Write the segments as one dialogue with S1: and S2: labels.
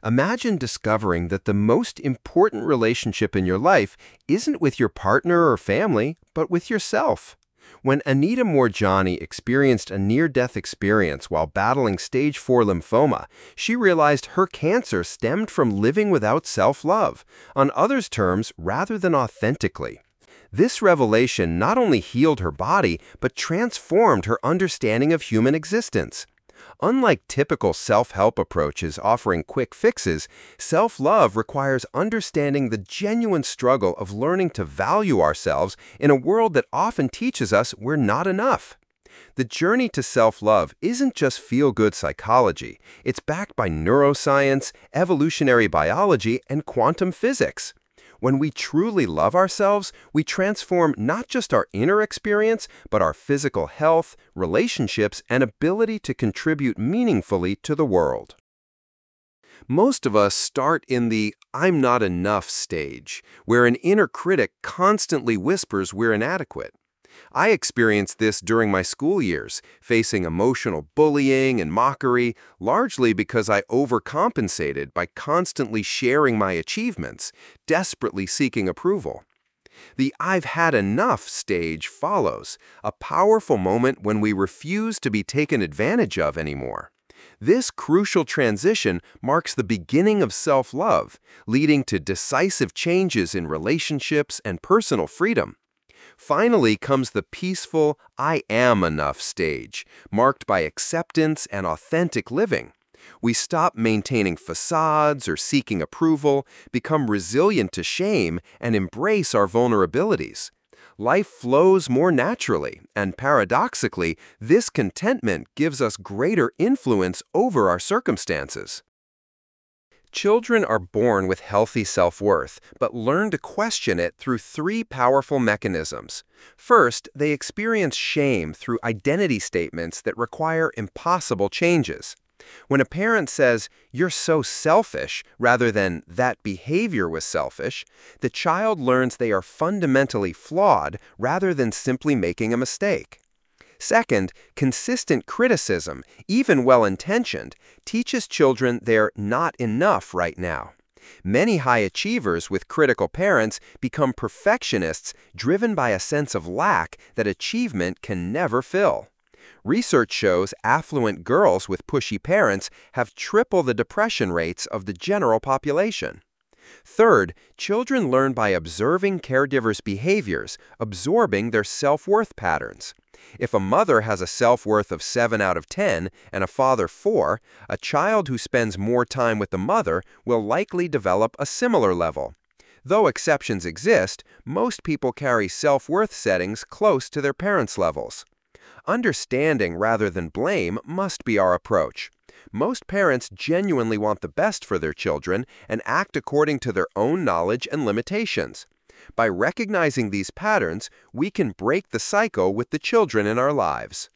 S1: Imagine discovering that the most important relationship in your life isn't with your partner or family, but with yourself. When Anita Moorjani experienced a near-death experience while battling stage 4 lymphoma, she realized her cancer stemmed from living without self-love, on others' terms rather than authentically. This revelation not only healed her body, but transformed her understanding of human existence. Unlike typical self-help approaches offering quick fixes, self-love requires understanding the genuine struggle of learning to value ourselves in a world that often teaches us we're not enough. The journey to self-love isn't just feel-good psychology. It's backed by neuroscience, evolutionary biology, and quantum physics. When we truly love ourselves, we transform not just our inner experience, but our physical health, relationships, and ability to contribute meaningfully to the world. Most of us start in the "I'm not enough" stage, where an inner critic constantly whispers we're inadequate. I experienced this during my school years, facing emotional bullying and mockery, largely because I overcompensated by constantly sharing my achievements, desperately seeking approval. The "I've had enough" stage follows, a powerful moment when we refuse to be taken advantage of anymore. This crucial transition marks the beginning of self-love, leading to decisive changes in relationships and personal freedom. Finally comes the peaceful "I am enough" stage, marked by acceptance and authentic living. We stop maintaining facades or seeking approval, become resilient to shame, and embrace our vulnerabilities. Life flows more naturally, and paradoxically, this contentment gives us greater influence over our circumstances. Children are born with healthy self-worth, but learn to question it through three powerful mechanisms. First, they experience shame through identity statements that require impossible changes. When a parent says, "You're so selfish," rather than "that behavior was selfish," the child learns they are fundamentally flawed rather than simply making a mistake. Second, consistent criticism, even well-intentioned, teaches children they're not enough right now. Many high achievers with critical parents become perfectionists driven by a sense of lack that achievement can never fill. Research shows affluent girls with pushy parents have triple the depression rates of the general population. Third, children learn by observing caregivers' behaviors, absorbing their self-worth patterns. If a mother has a self-worth of 7 out of 10 and a father 4, a child who spends more time with the mother will likely develop a similar level. Though exceptions exist, most people carry self-worth settings close to their parents' levels. Understanding rather than blame must be our approach. Most parents genuinely want the best for their children and act according to their own knowledge and limitations. By recognizing these patterns, we can break the cycle with the children in our lives.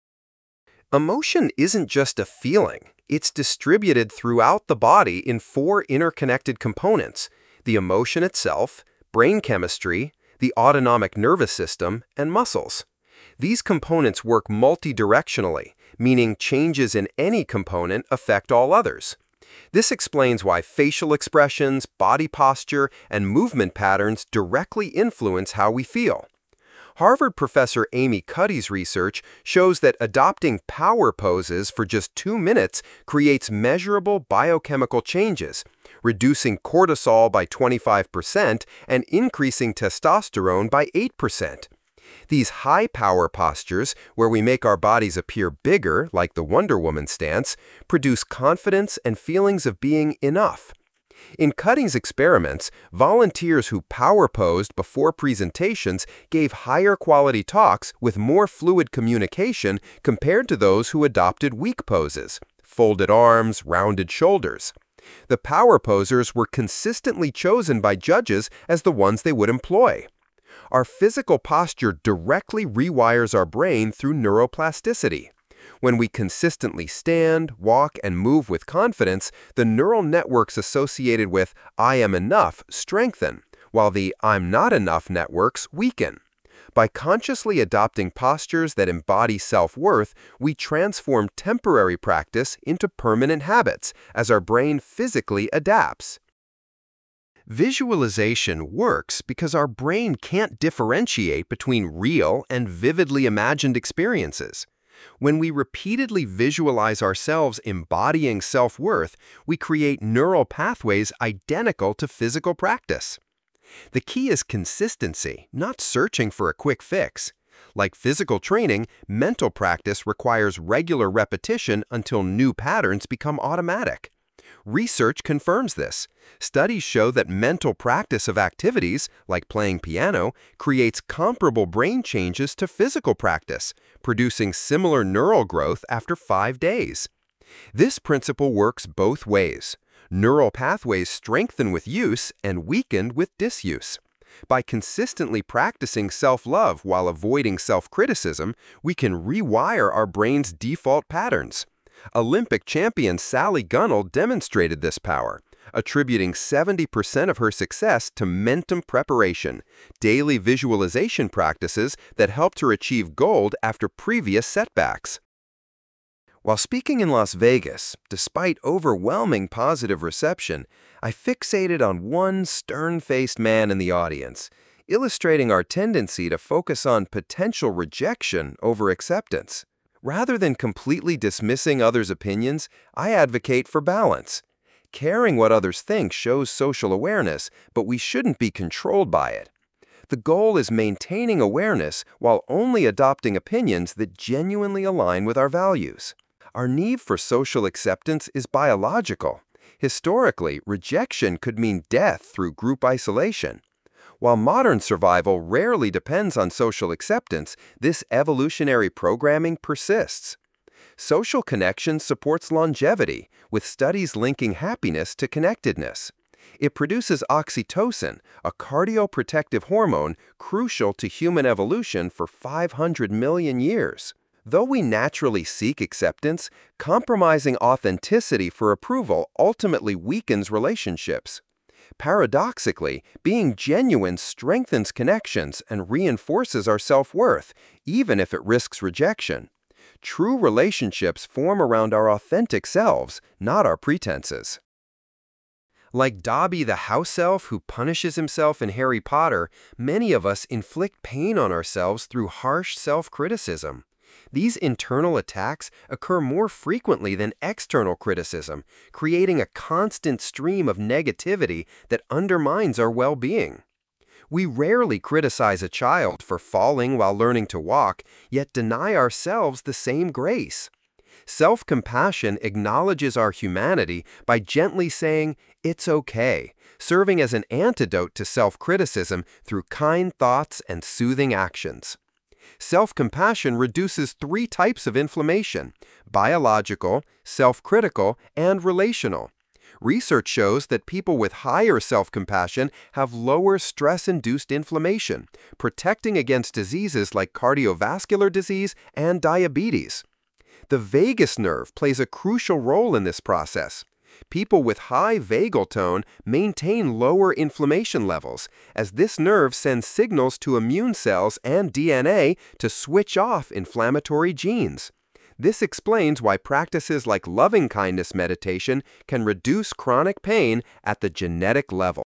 S1: Emotion isn't just a feeling. It's distributed throughout the body in 4 interconnected components: the emotion itself, brain chemistry, the autonomic nervous system, and muscles. These components work multidirectionally, meaning changes in any component affect all others. This explains why facial expressions, body posture, and movement patterns directly influence how we feel. Harvard professor Amy Cuddy's research shows that adopting power poses for just 2 minutes creates measurable biochemical changes, reducing cortisol by 25% and increasing testosterone by 8%. These high-power postures, where we make our bodies appear bigger, like the Wonder Woman stance, produce confidence and feelings of being enough. In Cuddy's experiments, volunteers who power posed before presentations gave higher quality talks with more fluid communication compared to those who adopted weak poses, folded arms, rounded shoulders. The power posers were consistently chosen by judges as the ones they would employ. Our physical posture directly rewires our brain through neuroplasticity. When we consistently stand, walk, and move with confidence, the neural networks associated with "I am enough" strengthen, while the "I'm not enough" networks weaken. By consciously adopting postures that embody self-worth, we transform temporary practice into permanent habits as our brain physically adapts. Visualization works because our brain can't differentiate between real and vividly imagined experiences. When we repeatedly visualize ourselves embodying self-worth, we create neural pathways identical to physical practice. The key is consistency, not searching for a quick fix. Like physical training, mental practice requires regular repetition until new patterns become automatic. Research confirms this. Studies show that mental practice of activities, like playing piano, creates comparable brain changes to physical practice, producing similar neural growth after 5 days. This principle works both ways. Neural pathways strengthen with use and weaken with disuse. By consistently practicing self-love while avoiding self-criticism, we can rewire our brain's default patterns. Olympic champion Sally Gunnell demonstrated this power, attributing 70% of her success to mentum preparation, daily visualization practices that helped her achieve gold after previous setbacks. While speaking in Las Vegas, despite overwhelming positive reception, I fixated on one stern-faced man in the audience, illustrating our tendency to focus on potential rejection over acceptance. Rather than completely dismissing others' opinions, I advocate for balance. Caring what others think shows social awareness, but we shouldn't be controlled by it. The goal is maintaining awareness while only adopting opinions that genuinely align with our values. Our need for social acceptance is biological. Historically, rejection could mean death through group isolation. While modern survival rarely depends on social acceptance, this evolutionary programming persists. Social connection supports longevity, with studies linking happiness to connectedness. It produces oxytocin, a cardioprotective hormone crucial to human evolution for 500 million years. Though we naturally seek acceptance, compromising authenticity for approval ultimately weakens relationships. Paradoxically, being genuine strengthens connections and reinforces our self-worth, even if it risks rejection. True relationships form around our authentic selves, not our pretenses. Like Dobby the house elf who punishes himself in Harry Potter, many of us inflict pain on ourselves through harsh self-criticism. These internal attacks occur more frequently than external criticism, creating a constant stream of negativity that undermines our well-being. We rarely criticize a child for falling while learning to walk, yet deny ourselves the same grace. Self-compassion acknowledges our humanity by gently saying, "It's okay," serving as an antidote to self-criticism through kind thoughts and soothing actions. Self-compassion reduces 3 types of inflammation: biological, self-critical, and relational. Research shows that people with higher self-compassion have lower stress-induced inflammation, protecting against diseases like cardiovascular disease and diabetes. The vagus nerve plays a crucial role in this process. People with high vagal tone maintain lower inflammation levels, as this nerve sends signals to immune cells and DNA to switch off inflammatory genes. This explains why practices like loving-kindness meditation can reduce chronic pain at the genetic level.